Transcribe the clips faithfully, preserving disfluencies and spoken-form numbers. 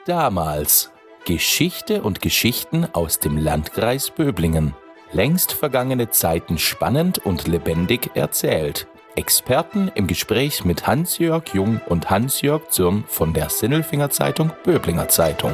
damals. Geschichte und Geschichten aus dem Landkreis Böblingen. Längst vergangene Zeiten spannend und lebendig erzählt. Experten im Gespräch mit Hans-Jörg Jung und Hans-Jörg Zürn von der Sinnelfinger Zeitung Böblinger Zeitung.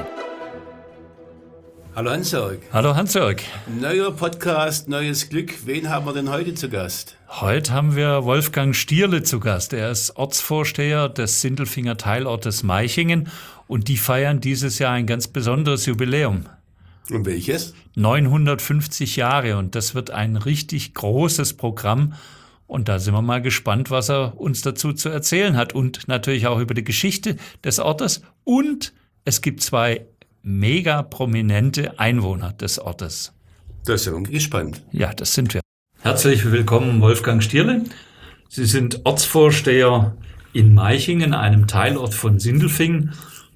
Hallo Hans-Jörg. Hallo Hans-Jörg. Neuer Podcast, neues Glück. Wen haben wir denn heute zu Gast? Heute haben wir Wolfgang Stierle zu Gast. Er ist Ortsvorsteher des Sindelfinger Teilortes Meichingen und die feiern dieses Jahr ein ganz besonderes Jubiläum. Und welches? neunhundertfünfzig Jahre und das wird ein richtig großes Programm. Und da sind wir mal gespannt, was er uns dazu zu erzählen hat und natürlich auch über die Geschichte des Ortes. Und es gibt zwei mega prominente Einwohner des Ortes. Da sind wir gespannt. Ja, das sind wir. Herzlich willkommen, Wolfgang Stierle. Sie sind Ortsvorsteher in Meichingen, einem Teilort von Sindelfingen.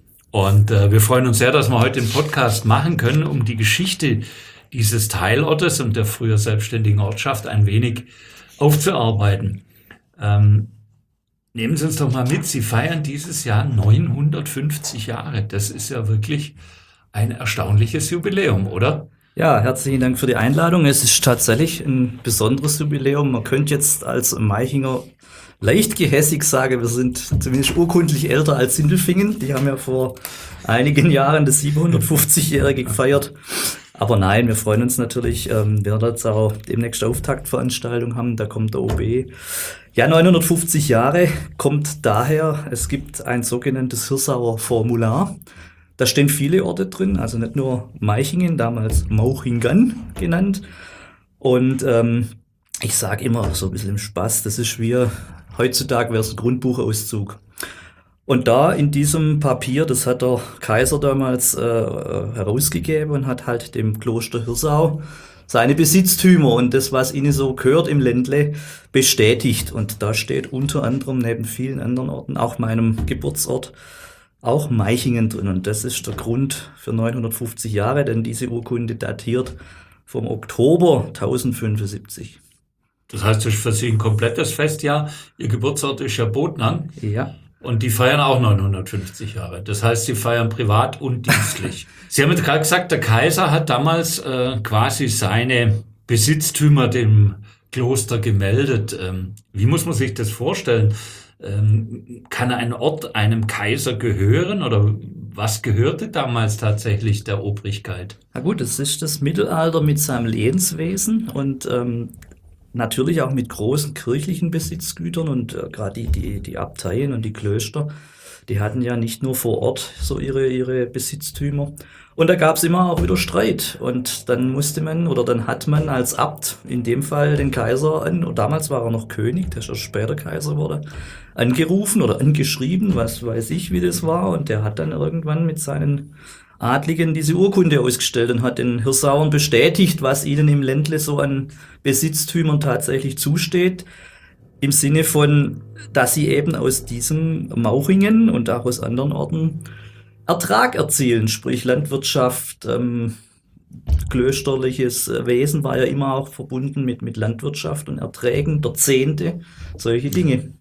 Und äh, wir freuen uns sehr, dass wir heute den Podcast machen können, um die Geschichte dieses Teilortes und der früher selbstständigen Ortschaft ein wenig aufzuarbeiten. Ähm, nehmen Sie uns doch mal mit, Sie feiern dieses Jahr neunhundertfünfzig Jahre. Das ist ja wirklich ein erstaunliches Jubiläum, oder? Ja, herzlichen Dank für die Einladung. Es ist tatsächlich ein besonderes Jubiläum. Man könnte jetzt als Meichinger leicht gehässig sagen, wir sind zumindest urkundlich älter als Sindelfingen. Die haben ja vor einigen Jahren das siebenhundertfünfzigjährige gefeiert. Aber nein, wir freuen uns natürlich, ähm, wir werden jetzt auch demnächst eine Auftaktveranstaltung haben, da kommt der O B. Ja, neunhundertfünfzig Jahre kommt daher, es gibt ein sogenanntes Hirsauer Formular. Da stehen viele Orte drin, also nicht nur Meichingen, damals Mauchingen genannt. Und ähm, ich sage immer so ein bisschen im Spaß, das ist wie, heutzutage wäre es ein Grundbuchauszug. Und da in diesem Papier, das hat der Kaiser damals äh, herausgegeben und hat halt dem Kloster Hirsau seine Besitztümer und das, was ihnen so gehört im Ländle, bestätigt. Und da steht unter anderem neben vielen anderen Orten, auch meinem Geburtsort, auch Meichingen drin. Und das ist der Grund für neunhundertfünfzig Jahre, denn diese Urkunde datiert vom Oktober tausendfünfundsiebzig. Das heißt, das ist für Sie ein komplettes Festjahr. Ihr Geburtsort ist ja Botnang. Ja. Und die feiern auch neunhundertfünfzig Jahre. Das heißt, sie feiern privat und dienstlich. Sie haben jetzt gerade gesagt, der Kaiser hat damals äh, quasi seine Besitztümer dem Kloster gemeldet. Ähm, wie muss man sich das vorstellen? Ähm, kann ein Ort einem Kaiser gehören oder was gehörte damals tatsächlich der Obrigkeit? Na gut, das ist das Mittelalter mit seinem Lehenswesen und ähm, natürlich auch mit großen kirchlichen Besitzgütern und äh, gerade die, die, die Abteien und die Klöster, die hatten ja nicht nur vor Ort so ihre, ihre Besitztümer. Und da gab es immer auch wieder Streit. Und dann musste man oder dann hat man als Abt in dem Fall den Kaiser an, und damals war er noch König, der ist ja später Kaiser wurde, angerufen oder angeschrieben, was weiß ich, wie das war. Und der hat dann irgendwann mit seinen Adligen diese Urkunde ausgestellt und hat den Hirsauern bestätigt, was ihnen im Ländle so an Besitztümern tatsächlich zusteht. Im Sinne von, dass sie eben aus diesem Mauchingen und auch aus anderen Orten Ertrag erzielen, sprich Landwirtschaft, ähm, klösterliches Wesen war ja immer auch verbunden mit, mit Landwirtschaft und Erträgen der Zehnte, solche Dinge.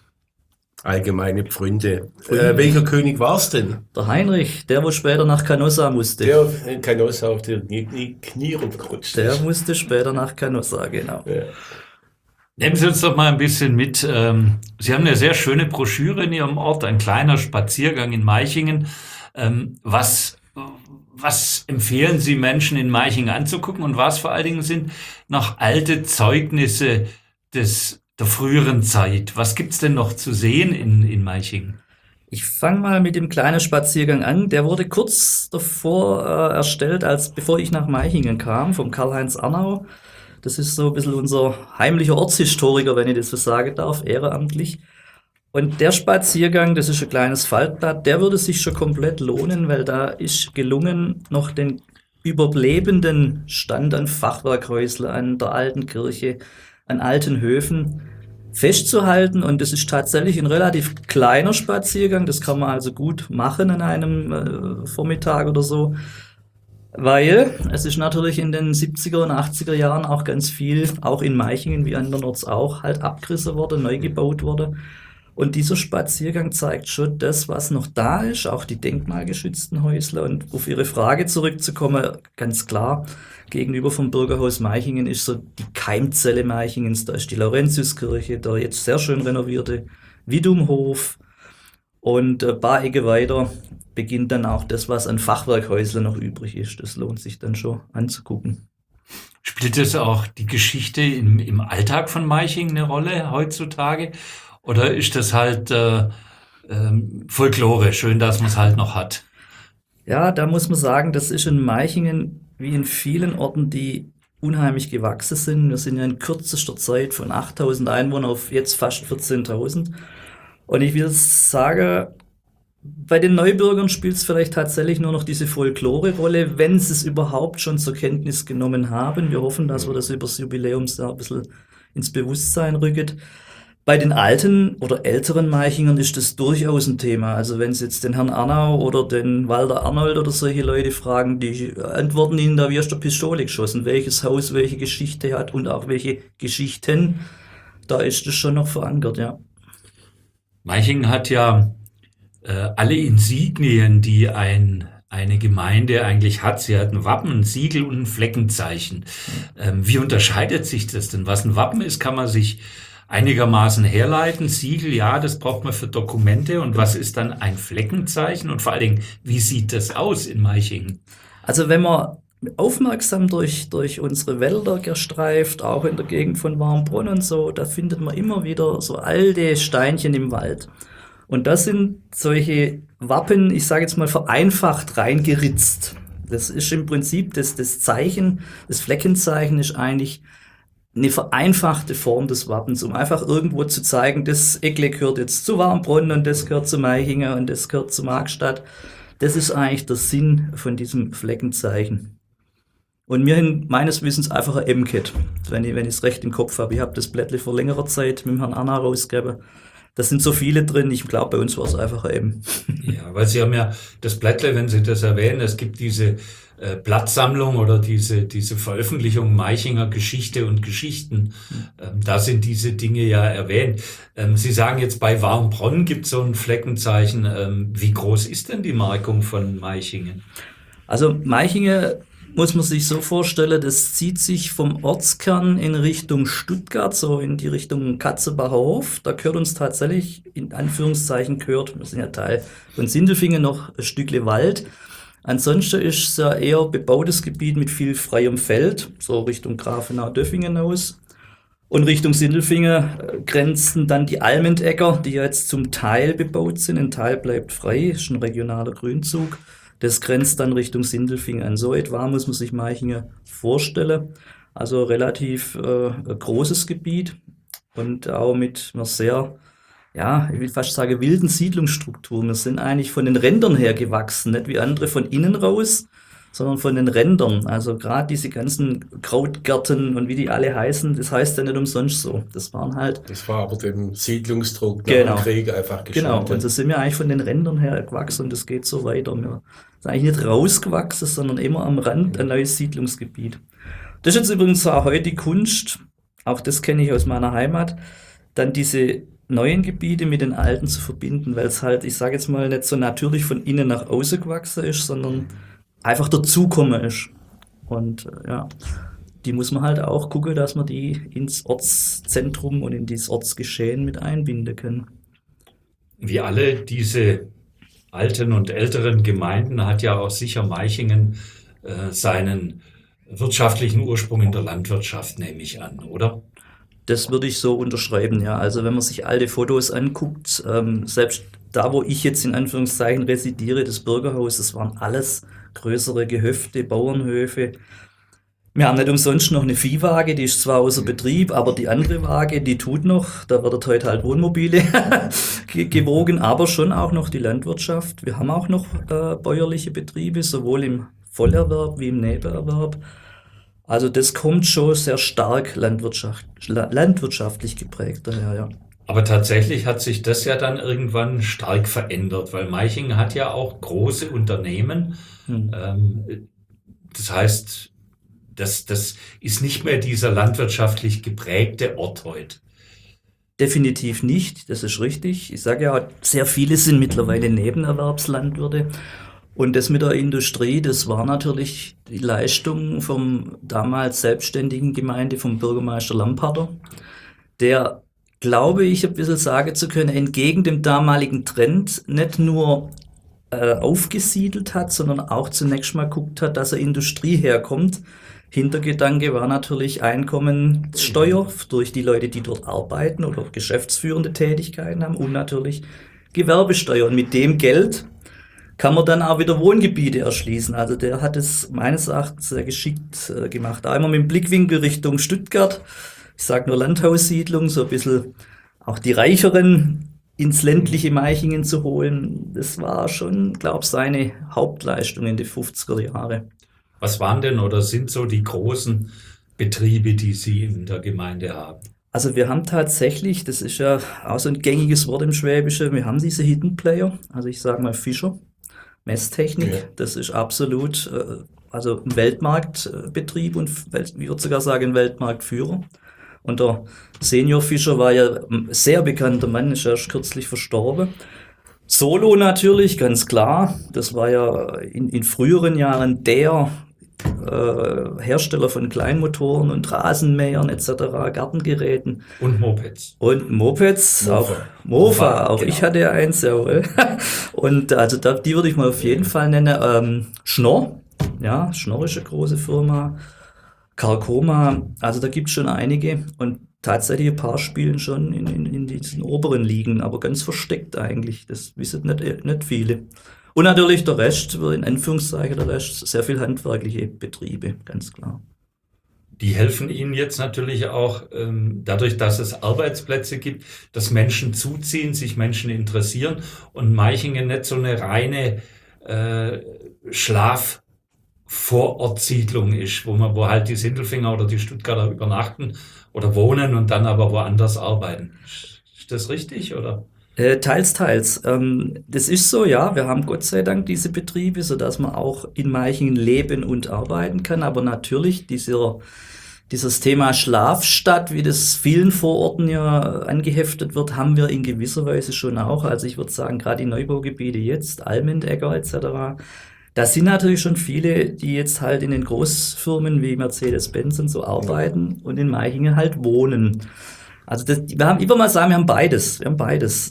Allgemeine Pfründe. Äh, welcher König war es denn? Der Heinrich, der wo später nach Canossa musste. Der in Canossa auf die Knie, Knie runtergerutscht. Der musste später nach Canossa, genau. Ja. Nehmen Sie uns doch mal ein bisschen mit. Ähm, Sie haben eine sehr schöne Broschüre in Ihrem Ort, ein kleiner Spaziergang in Meichingen. Ähm, was, was empfehlen Sie Menschen in Meichingen anzugucken und was vor allen Dingen sind noch alte Zeugnisse des, der früheren Zeit? Was gibt's denn noch zu sehen in, in Meichingen? Ich fange mal mit dem kleinen Spaziergang an. Der wurde kurz davor äh, erstellt, als bevor ich nach Meichingen kam, vom Karl-Heinz Arnau. Das ist so ein bisschen unser heimlicher Ortshistoriker, wenn ich das so sagen darf, ehrenamtlich. Und der Spaziergang, das ist ein kleines Faltblatt, der würde sich schon komplett lohnen, weil da ist gelungen, noch den überlebenden Stand an Fachwerkhäusle, an der alten Kirche, an alten Höfen festzuhalten. Und das ist tatsächlich ein relativ kleiner Spaziergang, das kann man also gut machen an einem äh, Vormittag oder so. Weil es ist natürlich in den siebziger und achtziger Jahren auch ganz viel, auch in Meichingen wie andernorts auch, halt abgerissen worden, neu gebaut worden. Und dieser Spaziergang zeigt schon das, was noch da ist, auch die denkmalgeschützten Häusler. Und auf Ihre Frage zurückzukommen, ganz klar, gegenüber vom Bürgerhaus Meichingen ist so die Keimzelle Meichingens. Da ist die Laurentiuskirche, der jetzt sehr schön renovierte Widumhof. Und ein paar Ecke weiter beginnt dann auch das, was an Fachwerkhäuslern noch übrig ist. Das lohnt sich dann schon anzugucken. Spielt das auch die Geschichte im, im Alltag von Meichingen eine Rolle heutzutage? Oder ist das halt äh, ähm, Folklore? Schön, dass man es halt noch hat. Ja, da muss man sagen, das ist in Meichingen wie in vielen Orten, die unheimlich gewachsen sind. Wir sind ja in kürzester Zeit von achttausend Einwohnern auf jetzt fast vierzehntausend. Und ich will sagen, bei den Neubürgern spielt es vielleicht tatsächlich nur noch diese Folklore-Rolle, wenn sie es überhaupt schon zur Kenntnis genommen haben. Wir hoffen, dass wir das über das Jubiläum da ein bisschen ins Bewusstsein rücken. Bei den alten oder älteren Meichingern ist das durchaus ein Thema. Also wenn Sie jetzt den Herrn Arnau oder den Walter Arnold oder solche Leute fragen, die antworten Ihnen da wie aus der Pistole geschossen, welches Haus welche Geschichte hat und auch welche Geschichten. Da ist das schon noch verankert, ja. Meichingen hat ja äh, alle Insignien, die ein, eine Gemeinde eigentlich hat. Sie hat ein Wappen, ein Siegel und ein Fleckenzeichen. Ähm, wie unterscheidet sich das denn? Was ein Wappen ist, kann man sich einigermaßen herleiten. Siegel, ja, das braucht man für Dokumente. Und was ist dann ein Fleckenzeichen? Und vor allen Dingen, wie sieht das aus in Meichingen? Also wenn man aufmerksam durch, durch unsere Wälder gestreift, auch in der Gegend von Warmbrunn und so, da findet man immer wieder so alte Steinchen im Wald. Und das sind solche Wappen, ich sage jetzt mal vereinfacht reingeritzt. Das ist im Prinzip das, das Zeichen, das Fleckenzeichen ist eigentlich eine vereinfachte Form des Wappens, um einfach irgendwo zu zeigen, das Eckle gehört jetzt zu Warmbrunn und das gehört zu Meichingen und das gehört zu Markstadt. Das ist eigentlich der Sinn von diesem Fleckenzeichen. Und mir hin, meines Wissens einfach ein M-Kit, wenn ich wenn ich es recht im Kopf habe. Ich habe das Blättle vor längerer Zeit mit dem Herrn Anna rausgegeben. Da sind so viele drin, ich glaube, bei uns war es einfach ein M. Ja, weil Sie haben ja das Blättle, wenn Sie das erwähnen, es gibt diese äh, Blattsammlung oder diese, diese Veröffentlichung Meichinger Geschichte und Geschichten. Ähm, da sind diese Dinge ja erwähnt. Ähm, Sie sagen jetzt, bei Warmbrunn gibt es so ein Fleckenzeichen. Ähm, wie groß ist denn die Markung von Meichingen? Also Meichingen muss man sich so vorstellen, das zieht sich vom Ortskern in Richtung Stuttgart, so in die Richtung Katzebacher Hof. Da gehört uns tatsächlich, in Anführungszeichen gehört, wir sind ja Teil von Sindelfingen, noch ein Stückle Wald. Ansonsten ist es ja eher bebautes Gebiet mit viel freiem Feld, so Richtung Grafenau-Döffingen aus. Und Richtung Sindelfingen grenzen dann die Almendäcker, die ja jetzt zum Teil bebaut sind. Ein Teil bleibt frei, ist ein regionaler Grünzug. Das grenzt dann Richtung Sindelfingen an. So etwa muss man sich Meichingen vorstellen. Also relativ äh, ein großes Gebiet und auch mit einer sehr, ja, ich will fast sagen, wilden Siedlungsstrukturen. Wir sind eigentlich von den Rändern her gewachsen, nicht wie andere von innen raus, sondern von den Rändern. Also gerade diese ganzen Krautgärten und wie die alle heißen, das heißt ja nicht umsonst so. Das waren halt... Das war aber dem Siedlungsdruck nach genau. dem Krieg einfach geschuldet. Genau, und so sind wir eigentlich von den Rändern her gewachsen und das geht so weiter. Wir sind eigentlich nicht rausgewachsen, sondern immer am Rand ein neues Siedlungsgebiet. Das ist jetzt übrigens auch heute die Kunst, auch das kenne ich aus meiner Heimat, dann diese neuen Gebiete mit den alten zu verbinden, weil es halt, ich sage jetzt mal, nicht so natürlich von innen nach außen gewachsen ist, sondern einfach dazukommen ist. Und äh, ja, die muss man halt auch gucken, dass man die ins Ortszentrum und in dieses Ortsgeschehen mit einbinden kann. Wie alle diese alten und älteren Gemeinden hat ja auch sicher Meichingen äh, seinen wirtschaftlichen Ursprung in der Landwirtschaft, nehme ich an, oder? Das würde ich so unterschreiben, ja. Also wenn man sich alte Fotos anguckt, ähm, selbst da, wo ich jetzt in Anführungszeichen residiere, das Bürgerhaus, das waren alles größere Gehöfte, Bauernhöfe. Wir haben nicht umsonst noch eine Viehwaage, die ist zwar außer Betrieb, aber die andere Waage, die tut noch, da wird heute halt Wohnmobile gewogen, aber schon auch noch die Landwirtschaft. Wir haben auch noch äh, bäuerliche Betriebe, sowohl im Vollerwerb wie im Nebenerwerb. Also das kommt schon sehr stark landwirtschaft, landwirtschaftlich geprägt daher, ja. Aber tatsächlich hat sich das ja dann irgendwann stark verändert, weil Meichingen hat ja auch große Unternehmen. Hm. Ähm, das heißt, das, das ist nicht mehr dieser landwirtschaftlich geprägte Ort heute. Definitiv nicht, das ist richtig. Ich sage ja, sehr viele sind mittlerweile Nebenerwerbslandwirte. Und das mit der Industrie, das war natürlich die Leistung vom damals selbstständigen Gemeinde, vom Bürgermeister Lamparter, der, glaube ich, ein bisschen sagen zu können, entgegen dem damaligen Trend nicht nur äh, aufgesiedelt hat, sondern auch zunächst mal guckt hat, dass eine Industrie herkommt. Hintergedanke war natürlich Einkommenssteuer durch die Leute, die dort arbeiten oder geschäftsführende Tätigkeiten haben und natürlich Gewerbesteuer. Und mit dem Geld kann man dann auch wieder Wohngebiete erschließen. Also der hat es meines Erachtens sehr geschickt äh, gemacht. Einmal mit dem Blickwinkel Richtung Stuttgart. Ich sage nur Landhaussiedlung, so ein bisschen auch die Reicheren ins ländliche Meichingen zu holen. Das war schon, glaube ich, seine Hauptleistung in den fünfziger Jahre. Was waren denn oder sind so die großen Betriebe, die Sie in der Gemeinde haben? Also wir haben tatsächlich, das ist ja auch so ein gängiges Wort im Schwäbischen, wir haben diese Hidden Player, also ich sage mal Fischer, Messtechnik, ja. Das ist absolut also ein Weltmarktbetrieb und ich würde sogar sagen ein Weltmarktführer. Und der Senior Fischer war ja ein sehr bekannter Mann, ist erst kürzlich verstorben. Solo natürlich, ganz klar, das war ja in, in früheren Jahren der Äh, Hersteller von Kleinmotoren und Rasenmähern et cetera, Gartengeräten. Und Mopeds. Und Mopeds, Mofa. auch Mofa, Mofa, auch genau. Ich hatte ja eins, jawohl. Und also da, die würde ich mal auf jeden Fall nennen. Ähm, Schnorr, ja, Schnorr ist eine große Firma. Carcoma, also da gibt es schon einige. Und tatsächlich ein paar spielen schon in, in, in diesen oberen Ligen, aber ganz versteckt eigentlich. Das wissen nicht, nicht viele. Und natürlich der Rest, in Anführungszeichen der Rest, sehr viel handwerkliche Betriebe, ganz klar. Die helfen Ihnen jetzt natürlich auch ähm, dadurch, dass es Arbeitsplätze gibt, dass Menschen zuziehen, sich Menschen interessieren und Meichingen nicht so eine reine äh, Schlaf-Vorortsiedlung ist, wo man, wo halt die Sindelfinger oder die Stuttgarter übernachten oder wohnen und dann aber woanders arbeiten. Ist das richtig, oder? Äh, teils, teils. Ähm, das ist so, ja, wir haben Gott sei Dank diese Betriebe, sodass man auch in Meichingen leben und arbeiten kann, aber natürlich dieser, dieses Thema Schlafstadt, wie das vielen Vororten ja angeheftet wird, haben wir in gewisser Weise schon auch. Also ich würde sagen, gerade die Neubaugebiete jetzt, Almendegger et cetera, da sind natürlich schon viele, die jetzt halt in den Großfirmen wie Mercedes-Benz und so arbeiten und in Meichingen halt wohnen. Also das, wir haben, ich würde mal sagen, wir haben beides. Wir haben beides.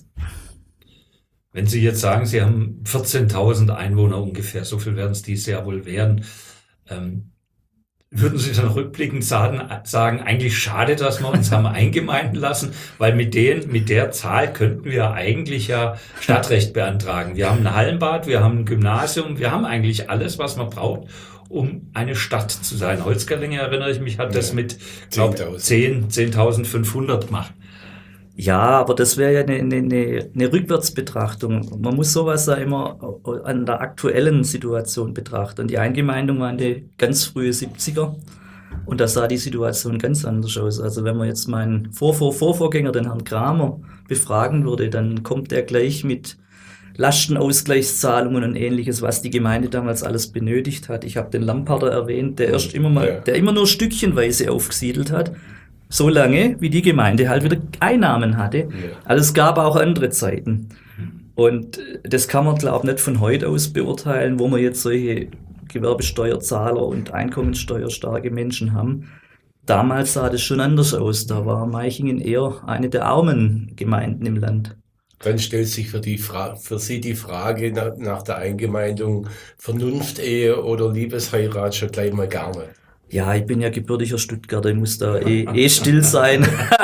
Wenn Sie jetzt sagen, Sie haben vierzehntausend Einwohner ungefähr, so viel werden es dieses Jahr wohl werden, ähm, würden Sie dann rückblickend sagen, sagen, eigentlich schade, dass wir uns haben eingemeinden lassen, weil mit den, mit der Zahl könnten wir eigentlich ja Stadtrecht beantragen. Wir haben ein Hallenbad, wir haben ein Gymnasium, wir haben eigentlich alles, was man braucht, um eine Stadt zu sein. Holzgerlinge, erinnere ich mich, hat das mit, glaube zehn, zehntausendfünfhundert gemacht. Ja, aber das wäre ja eine, eine, eine Rückwärtsbetrachtung. Man muss sowas ja immer an der aktuellen Situation betrachten. Die Eingemeindung war in die ganz frühe siebziger und da sah die Situation ganz anders aus. Also wenn man jetzt meinen Vorvor-Vorvorgänger, den Herrn Kramer, befragen würde, dann kommt er gleich mit Lastenausgleichszahlungen und Ähnliches, was die Gemeinde damals alles benötigt hat. Ich habe den Lamparter erwähnt, der erst immer mal, der immer nur stückchenweise aufgesiedelt hat. So lange, wie die Gemeinde halt wieder Einnahmen hatte. Ja. Also es gab auch andere Zeiten. Und das kann man, glaube ich, nicht von heute aus beurteilen, wo wir jetzt solche Gewerbesteuerzahler und einkommenssteuerstarke Menschen haben. Damals sah das schon anders aus. Da war Meichingen eher eine der armen Gemeinden im Land. Dann stellt sich für, die Fra- für Sie die Frage nach, nach der Eingemeindung Vernunftehe oder Liebesheirat schon gleich mal gar nicht. Ja, ich bin ja gebürtiger Stuttgarter, ich muss da eh, eh still sein.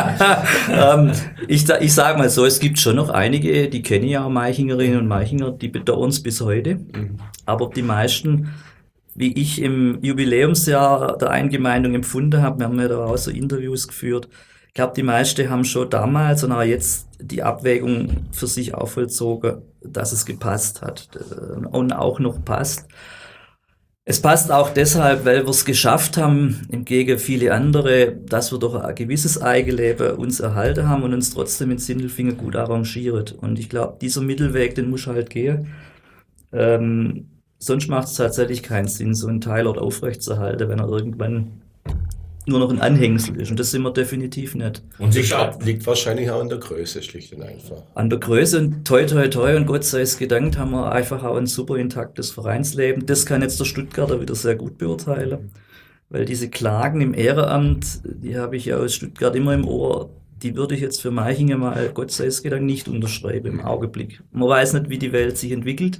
ähm, ich ich sage mal so, es gibt schon noch einige, die kennen ja Meichingerinnen und Meichinger, die bedauern es bis heute. Mhm. Aber die meisten, wie ich im Jubiläumsjahr der Eingemeindung empfunden habe, wir haben ja da auch so Interviews geführt, ich glaube, die meisten haben schon damals und auch jetzt die Abwägung für sich auch vollzogen, dass es gepasst hat und auch noch passt. Es passt auch deshalb, weil wir es geschafft haben, im Gegensatz viele andere, dass wir doch ein gewisses Eigenleben uns erhalten haben und uns trotzdem in Sindelfingen gut arrangiert. Und ich glaube, dieser Mittelweg, den muss halt gehen. Ähm, sonst macht es tatsächlich keinen Sinn, so einen Teilort aufrechtzuerhalten, wenn er irgendwann nur noch ein Anhängsel ist. Und das sind wir definitiv nicht. Und Liegt, sich ab- liegt wahrscheinlich auch an der Größe, schlicht und einfach. An der Größe und toi toi toi und Gott sei es gedankt, haben wir einfach auch ein super intaktes Vereinsleben. Das kann jetzt der Stuttgarter wieder sehr gut beurteilen. Weil diese Klagen im Ehrenamt, die habe ich ja aus Stuttgart immer im Ohr, die würde ich jetzt für Meichingen mal, Gott sei es gedankt, nicht unterschreiben im Augenblick. Man weiß nicht, wie die Welt sich entwickelt.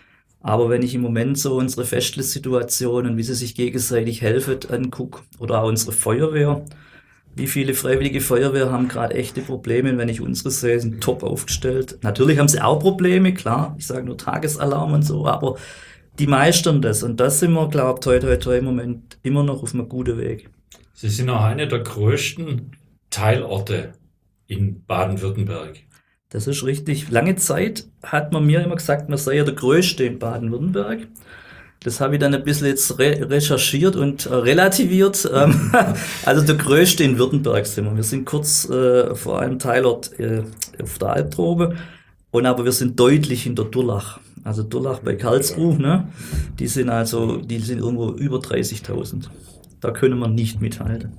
Aber wenn ich im Moment so unsere Festless-Situation und wie sie sich gegenseitig helfen angucke, oder auch unsere Feuerwehr, wie viele freiwillige Feuerwehr haben gerade echte Probleme, wenn ich unsere sehe, sind top aufgestellt. Natürlich haben sie auch Probleme, klar, ich sage nur Tagesalarm und so, aber die meistern das. Und das sind wir, glaube ich, toi toi toi im Moment immer noch auf einem guten Weg. Sie sind auch einer der größten Teilorte in Baden-Württemberg. Das ist richtig. Lange Zeit hat man mir immer gesagt, man sei ja der Größte in Baden-Württemberg. Das habe ich dann ein bisschen jetzt re- recherchiert und äh, relativiert. Ähm, also der Größte in Württemberg sind wir. Wir sind kurz äh, vor einem Teilort äh, auf der Albtrobe. Und aber wir sind deutlich hinter Durlach. Also Durlach bei Karlsruhe, ne? Die sind also, die sind irgendwo über dreißigtausend. Da können wir nicht mithalten.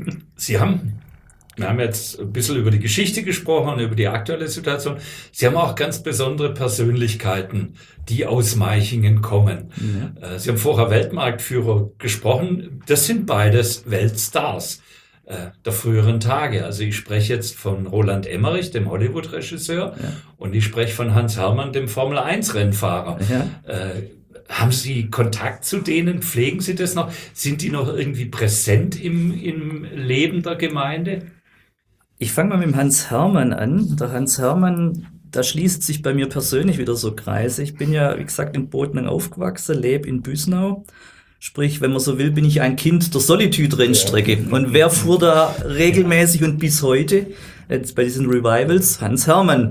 Sie haben, wir haben jetzt ein bisschen über die Geschichte gesprochen und über die aktuelle Situation. Sie haben auch ganz besondere Persönlichkeiten, die aus Meichingen kommen. Ja. Äh, Sie haben vorher Weltmarktführer gesprochen. Das sind beides Weltstars äh, der früheren Tage. Also ich spreche jetzt von Roland Emmerich, dem Hollywood-Regisseur, Ja. und ich spreche von Hans Herrmann, dem Formel eins Rennfahrer. Ja. Äh, haben Sie Kontakt zu denen? Pflegen Sie das noch? Sind die noch irgendwie präsent im, im Leben der Gemeinde? Ich fange mal mit dem Hans Herrmann an. Der Hans Herrmann, da schließt sich bei mir persönlich wieder so Kreise. Ich bin ja, wie gesagt, in Botnang aufgewachsen, lebe in Büsnau. Sprich, wenn man so will, bin ich ein Kind der Solitude-Rennstrecke. Ja. Und wer fuhr da regelmäßig und bis heute, jetzt bei diesen Revivals? Hans Herrmann.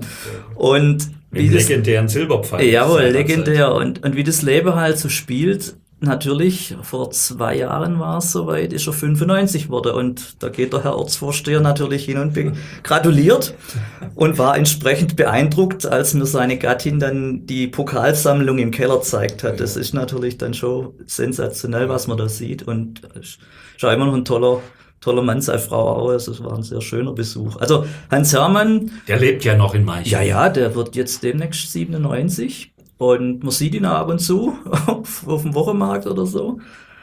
Und Mit dem legendären Silberpfeil. Jawohl, legendär. Und, und wie das Leben halt so spielt, natürlich, vor zwei Jahren war es soweit, ist er fünfundneunzig geworden. Und da geht der Herr Ortsvorsteher natürlich hin und be- gratuliert und war entsprechend beeindruckt, als mir seine Gattin dann die Pokalsammlung im Keller gezeigt hat. Das ist natürlich dann schon sensationell, was man da sieht. Und ist schon immer noch ein toller, toller Mann, seine Frau auch. Also es war ein sehr schöner Besuch. Also Hans Herrmann. Der lebt ja noch in Meichingen. Ja, ja, der wird jetzt demnächst siebenundneunzig. Und man sieht ihn auch ab und zu auf, auf dem Wochenmarkt oder so.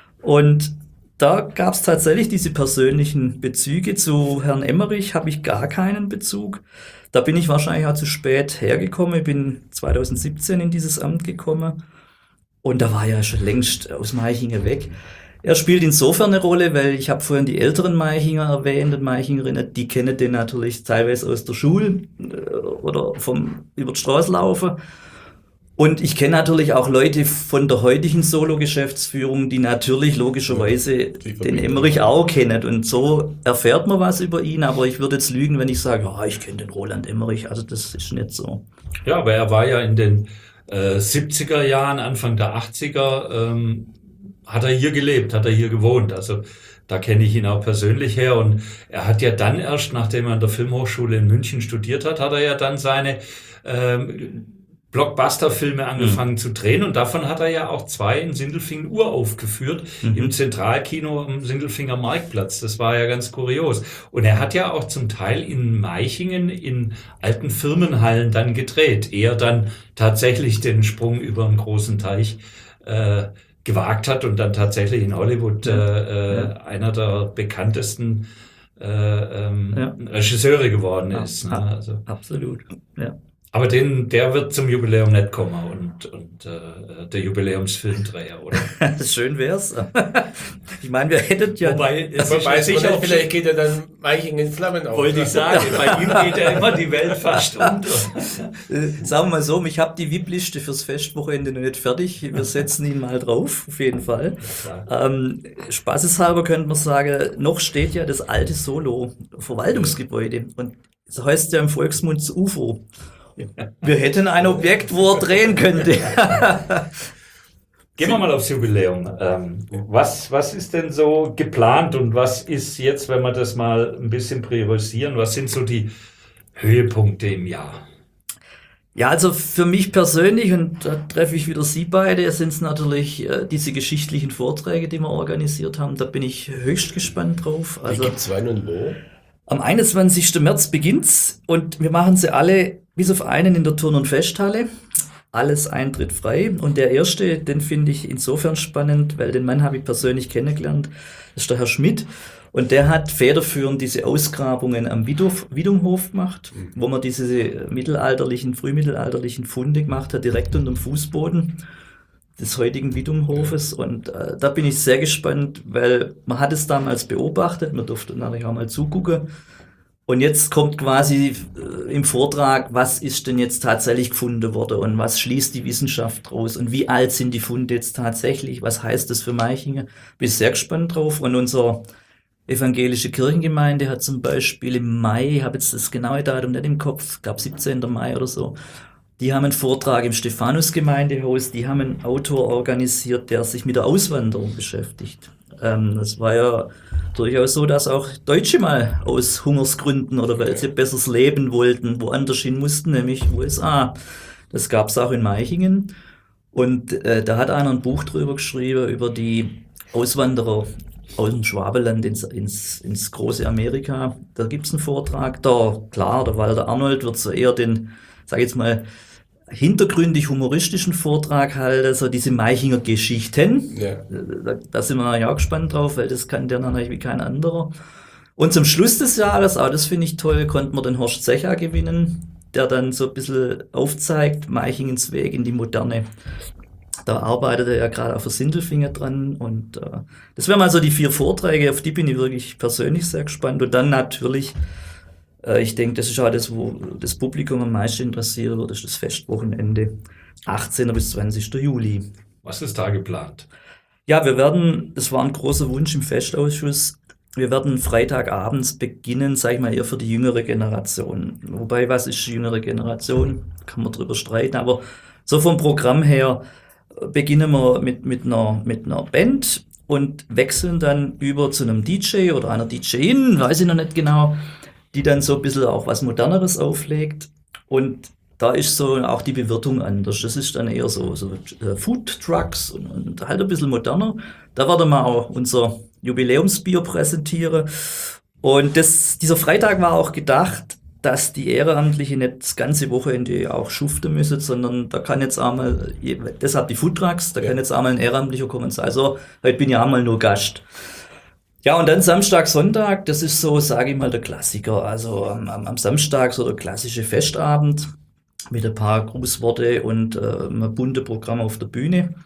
Und da gab es tatsächlich diese persönlichen Bezüge. Zu Herrn Emmerich habe ich gar keinen Bezug. Da bin ich wahrscheinlich auch zu spät hergekommen. Ich bin zweitausendsiebzehn in dieses Amt gekommen. Und da war er schon längst aus Meichingen weg. Er spielt insofern eine Rolle, weil ich habe vorhin die älteren Meichinger erwähnt und Meichingerinnen, die kennen den natürlich teilweise aus der Schule oder vom über die Straße laufen. Und ich kenne natürlich auch Leute von der heutigen Solo-Geschäftsführung, die natürlich logischerweise ja, den Emmerich auch kennen. Und so erfährt man was über ihn. Aber ich würde jetzt lügen, wenn ich sage, oh, ich kenne den Roland Emmerich. Also das ist nicht so. Ja, aber er war ja in den äh, siebziger Jahren, Anfang der achtziger, ähm, hat er hier gelebt, hat er hier gewohnt. Also da kenne ich ihn auch persönlich her. Und er hat ja dann erst, nachdem er an der Filmhochschule in München studiert hat, hat er ja dann seine ähm, Blockbuster-Filme angefangen mhm. zu drehen, und davon hat er ja auch zwei in Sindelfingen uraufgeführt, mhm. im Zentralkino am Sindelfinger Marktplatz. Das war ja ganz kurios. Und er hat ja auch zum Teil in Meichingen in alten Firmenhallen dann gedreht, ehe dann tatsächlich den Sprung über einen großen Teich äh, gewagt hat und dann tatsächlich in Hollywood äh, äh, ja. einer der bekanntesten äh, ähm, ja. Regisseure geworden ist. Ja, ne? Also. Absolut, ja. Aber den, der wird zum Jubiläum nicht kommen und, und äh, der Jubiläumsfilmdreher, oder? Schön wär's. Ich meine, wir hättet ja... Wobei, Wobei sicher, vielleicht geht er dann Meichingen in Flammen auf. Wollte ich sagen, bei ihm geht ja immer die Welt fast unter. Sagen wir mal so, ich habe die V I P-Liste fürs Festwochenende noch nicht fertig. Wir setzen ihn mal drauf, auf jeden Fall. Ähm, spaßeshalber könnte man sagen, noch steht ja das alte Solo-Verwaltungsgebäude. Und das heißt ja im Volksmund das U F O. Wir hätten ein Objekt, wo er drehen könnte. Gehen wir mal aufs Jubiläum. Ähm, was, was ist denn so geplant und was ist jetzt, wenn wir das mal ein bisschen priorisieren, was sind so die Höhepunkte im Jahr? Ja, also für mich persönlich, und da treffe ich wieder Sie beide, sind es natürlich äh, diese geschichtlichen Vorträge, die wir organisiert haben. Da bin ich höchst gespannt drauf. Die Also gibt's wann und wo? am einundzwanzigsten März beginnt's und wir machen sie alle bis auf einen in der Turn- und Festhalle. Alles Eintritt frei. Und der erste, den finde ich insofern spannend, weil den Mann habe ich persönlich kennengelernt. Das ist der Herr Schmidt. Und der hat federführend diese Ausgrabungen am Widhof, Widumhof gemacht, wo man diese mittelalterlichen, frühmittelalterlichen Funde gemacht hat, direkt unter dem Fußboden des heutigen Widumhofes. Und äh, da bin ich sehr gespannt, weil man hat es damals beobachtet, man durfte natürlich auch mal zugucken. Und jetzt kommt quasi äh, im Vortrag, was ist denn jetzt tatsächlich gefunden worden und was schließt die Wissenschaft draus und wie alt sind die Funde jetzt tatsächlich, was heißt das für Meichingen? Bin ich sehr gespannt drauf. Und unser evangelische Kirchengemeinde hat zum Beispiel im Mai, ich habe jetzt das genaue Datum nicht im Kopf, ich glaube siebzehnten Mai oder so, die haben einen Vortrag im Stephanus-Gemeindehaus, die haben einen Autor organisiert, der sich mit der Auswanderung beschäftigt. Ähm, das war ja durchaus so, dass auch Deutsche mal aus Hungersgründen oder weil sie besseres Leben wollten, woanders hin mussten, nämlich U S A. Das gab es auch in Meichingen. Und äh, da hat einer ein Buch drüber geschrieben, über die Auswanderer aus dem Schwabenland ins, ins, ins große Amerika. Da gibt es einen Vortrag. Da, klar, der Walter Arnold wird so eher den, sag ich jetzt mal, hintergründig humoristischen Vortrag halten, so diese Meichinger Geschichten. Ja. Da, da sind wir natürlich auch gespannt drauf, weil das kann der natürlich wie kein anderer. Und zum Schluss des Jahres, auch das finde ich toll, konnten wir den Horst Zecha gewinnen, der dann so ein bisschen aufzeigt, Meichingens Weg in die Moderne. Da arbeitet er ja gerade auf der Sindelfingen dran und äh, das wären mal so die vier Vorträge, auf die bin ich wirklich persönlich sehr gespannt. Und dann natürlich, äh, ich denke, das ist auch das, wo das Publikum am meisten interessiert wird, ist das Festwochenende, achtzehnten bis zwanzigsten Juli. Was ist da geplant? Ja, wir werden, das war ein großer Wunsch im Festausschuss, wir werden Freitagabends beginnen, sag ich mal, eher für die jüngere Generation. Wobei, was ist die jüngere Generation? Kann man drüber streiten, aber so vom Programm her beginnen wir mit, mit, einer, mit einer Band und wechseln dann über zu einem D J oder einer DJin, weiß ich noch nicht genau, die dann so ein bisschen auch was Moderneres auflegt. Und da ist so auch die Bewirtung anders. Das ist dann eher so, so Food Trucks und, und halt ein bisschen moderner. Da werden wir auch unser Jubiläumsbier präsentieren. Und das, dieser Freitag war auch gedacht, dass die Ehrenamtlichen nicht das ganze Wochenende auch schuften müssen, sondern da kann jetzt einmal, deshalb die Foodtrucks, da ja. kann jetzt einmal ein Ehrenamtlicher kommen und sagen, also, heute bin ich einmal nur Gast. Ja, und dann Samstag, Sonntag, das ist so, sage ich mal, der Klassiker. Also am, am Samstag so der klassische Festabend mit ein paar Grußworte und äh, ein buntes Programm auf der Bühne.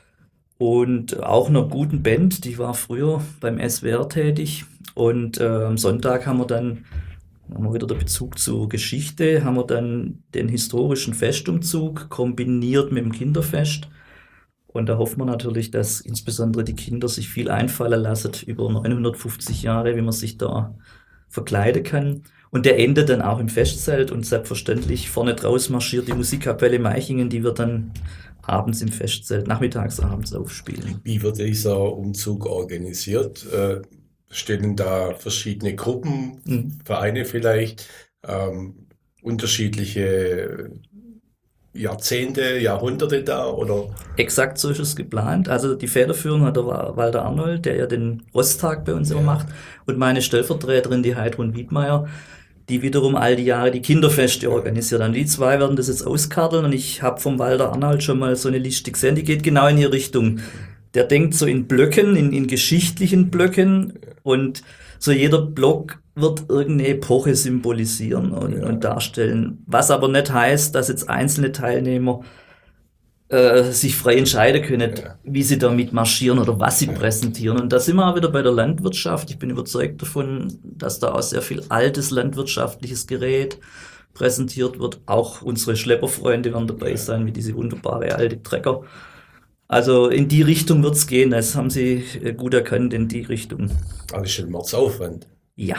Und auch einer guten Band, die war früher beim S W R tätig. Und äh, am Sonntag haben wir dann haben wir wieder den Bezug zur Geschichte, haben wir dann den historischen Festumzug kombiniert mit dem Kinderfest. Und da hoffen wir natürlich, dass insbesondere die Kinder sich viel einfallen lassen über neunhundertfünfzig Jahre, wie man sich da verkleiden kann. Und der endet dann auch im Festzelt und selbstverständlich vorne draus marschiert die Musikkapelle Meichingen, die wird dann abends im Festzelt, nachmittags, abends aufspielen. Wie wird dieser Umzug organisiert? Äh, Stehen da verschiedene Gruppen, mhm. Vereine vielleicht, ähm, unterschiedliche Jahrzehnte, Jahrhunderte da, oder? Exakt so ist es geplant. Also die Federführung hat der Walter Arnold, der ja den Osttag bei uns ja. immer macht, und meine Stellvertreterin, die Heidrun Wiedmeier, die wiederum all die Jahre die Kinderfeste organisiert. Und die zwei werden das jetzt auskarteln und ich habe vom Walter Arnold schon mal so eine Liste gesehen, die geht genau in die Richtung. Der denkt so in Blöcken, in, in geschichtlichen Blöcken, und so jeder Block wird irgendeine Epoche symbolisieren und, ja. und darstellen. Was aber nicht heißt, dass jetzt einzelne Teilnehmer äh, sich frei entscheiden können, ja. wie sie damit marschieren oder was sie ja. präsentieren. Und da sind wir auch wieder bei der Landwirtschaft. Ich bin überzeugt davon, dass da auch sehr viel altes landwirtschaftliches Gerät präsentiert wird. Auch unsere Schlepperfreunde werden dabei ja. sein, wie diese wunderbare alte Trecker. Also in die Richtung wird es gehen, das haben Sie gut erkannt, in die Richtung. Alles schon Mordsaufwand. Ja.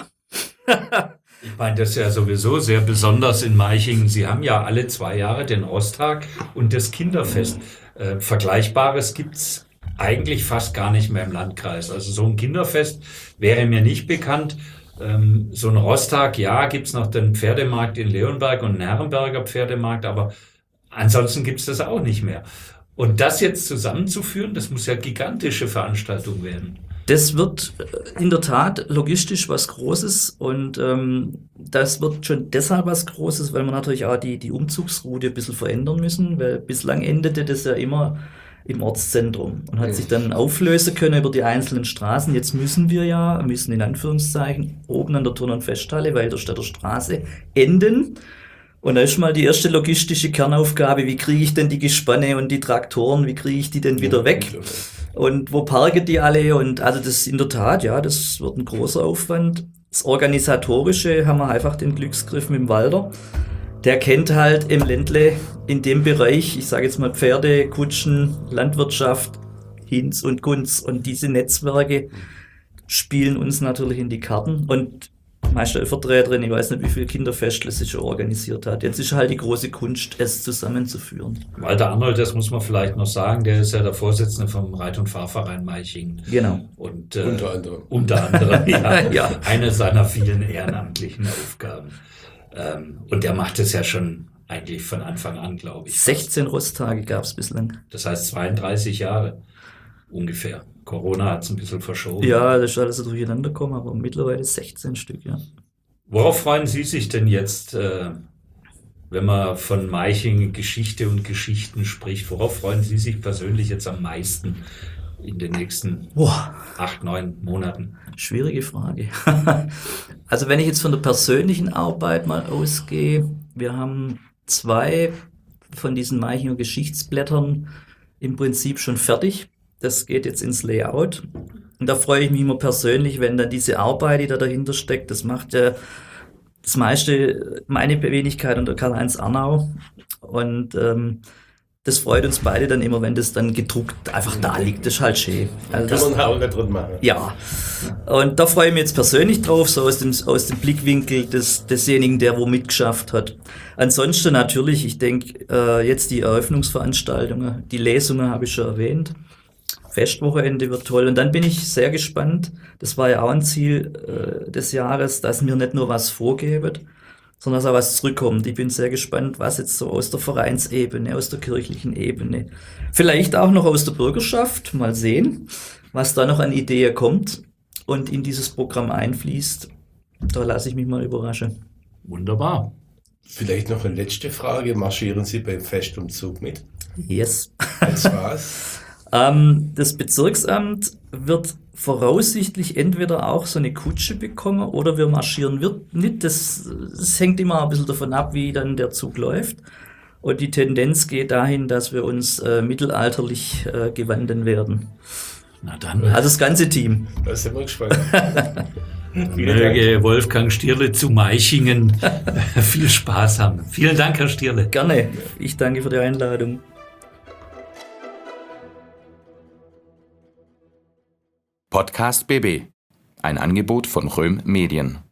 Ich meine, das ist ja sowieso sehr besonders in Meichingen. Sie haben ja alle zwei Jahre den Osttag und das Kinderfest. Mhm. Äh, Vergleichbares gibt es eigentlich fast gar nicht mehr im Landkreis. Also so ein Kinderfest wäre mir nicht bekannt. Ähm, so ein Rosttag, ja, gibt es noch den Pferdemarkt in Leonberg und einen Herrenberger Pferdemarkt, aber ansonsten gibt es das auch nicht mehr. Und das jetzt zusammenzuführen, das muss ja gigantische Veranstaltung werden. Das wird in der Tat logistisch was Großes und ähm, das wird schon deshalb was Großes, weil wir natürlich auch die, die Umzugsroute ein bisschen verändern müssen, weil bislang endete das ja immer im Ortszentrum und hat sich dann auflösen können über die einzelnen Straßen. Jetzt müssen wir ja, müssen in Anführungszeichen, oben an der Turn- und Festhalle, weil der Städter Straße enden. Und da ist mal die erste logistische Kernaufgabe, wie kriege ich denn die Gespanne und die Traktoren, wie kriege ich die denn wieder weg? Und wo parken die alle? Und also das in der Tat, ja, das wird ein großer Aufwand. Das Organisatorische haben wir einfach den Glücksgriff mit dem Walder. Der kennt halt im Ländle in dem Bereich, ich sage jetzt mal Pferde, Kutschen, Landwirtschaft, Hinz und Kunz. Und diese Netzwerke spielen uns natürlich in die Karten. Und meine Stellvertreterin, ich weiß nicht, wie viele Kinderfestle sie schon organisiert hat. Jetzt ist halt die große Kunst, es zusammenzuführen. Walter Arnold, das muss man vielleicht noch sagen, der ist ja der Vorsitzende vom Reit- und Fahrverein Meichingen. Genau. Und, äh, Unter anderem. Unter anderem, ja, Ja. eine seiner vielen ehrenamtlichen Aufgaben. Ähm, und der macht es ja schon eigentlich von Anfang an, glaube ich. sechzehn Rosttage gab es bislang. Das heißt zweiunddreißig Jahre ungefähr. Corona hat es ein bisschen verschoben. Ja, das ist alles so durcheinander gekommen, aber mittlerweile sechzehn Stück, ja. Worauf freuen Sie sich denn jetzt, äh, wenn man von Meichingen Geschichte und Geschichten spricht? Worauf freuen Sie sich persönlich jetzt am meisten in den nächsten Boah, acht, neun Monaten? schwierige Frage. Also wenn ich jetzt von der persönlichen Arbeit mal ausgehe, wir haben zwei von diesen Meichinger Geschichtsblättern im Prinzip schon fertig. Das geht jetzt ins Layout. Und da freue ich mich immer persönlich, wenn dann diese Arbeit, die da dahinter steckt, das macht ja das meiste meine Wenigkeit und der Karl-Heinz Arnau. Und ähm, das freut uns beide dann immer, wenn das dann gedruckt einfach da liegt. Das ist halt schön. Also Kann das, man auch nicht drin machen. ja. Und da freue ich mich jetzt persönlich drauf, so aus dem, aus dem Blickwinkel des, desjenigen, der wo mitgeschafft hat. Ansonsten natürlich, ich denke, äh, jetzt die Eröffnungsveranstaltungen, die Lesungen habe ich schon erwähnt. Festwochenende wird toll. Und dann bin ich sehr gespannt, das war ja auch ein Ziel äh, des Jahres, dass mir nicht nur was vorgeben, sondern dass auch was zurückkommt. Ich bin sehr gespannt, was jetzt so aus der Vereinsebene, aus der kirchlichen Ebene, vielleicht auch noch aus der Bürgerschaft, mal sehen, was da noch an Ideen kommt und in dieses Programm einfließt. Da lasse ich mich mal überraschen. Wunderbar. Vielleicht noch eine letzte Frage. Marschieren Sie beim Festumzug mit? Yes. Als was? Ähm, das Bezirksamt wird voraussichtlich entweder auch so eine Kutsche bekommen oder wir marschieren wird nicht. Das, das hängt immer ein bisschen davon ab, wie dann der Zug läuft. Und die Tendenz geht dahin, dass wir uns äh, mittelalterlich äh, gewandten werden. Na dann, Also das ganze Team. Da sind wir gespannt. möge Wolfgang Stierle zu Meichingen viel Spaß haben. Vielen Dank, Herr Stierle. Gerne. Ich danke für die Einladung. Podcast B B. Ein Angebot von Röhm Medien.